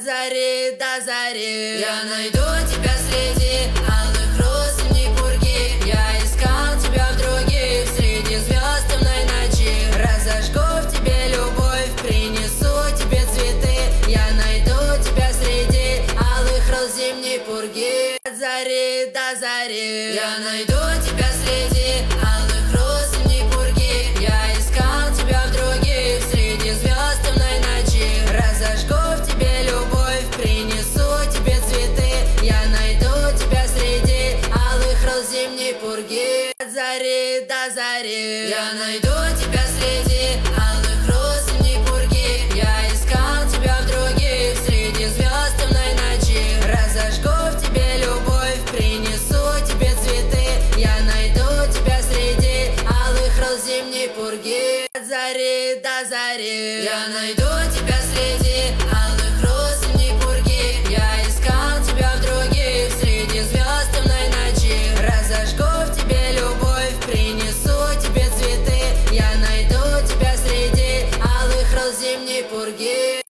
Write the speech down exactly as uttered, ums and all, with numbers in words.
От зари до зари я найду тебя среди алых роз зимней пурги. Я искал тебя в других, среди звезд темной ночи. Разожгу в тебе любовь, принесу тебе цветы. Я найду тебя среди алых роз зимней пурги. От зари до зари я найду тебя среди алых роз зимней пурги. Я искал тебя в других, среди звезд темной ночи. Разожгу в тебе любовь, принесу тебе цветы. Я найду тебя среди алых роз зимней пурги. От зари до зари я найду тебя среди алых роз зимней пурги. Я искал тебя в других, среди звезд темной ночи. Разожгу в тебе любовь, принесу тебе цветы. Я найду тебя среди алых роз зимней пурги. От зари до зари я найду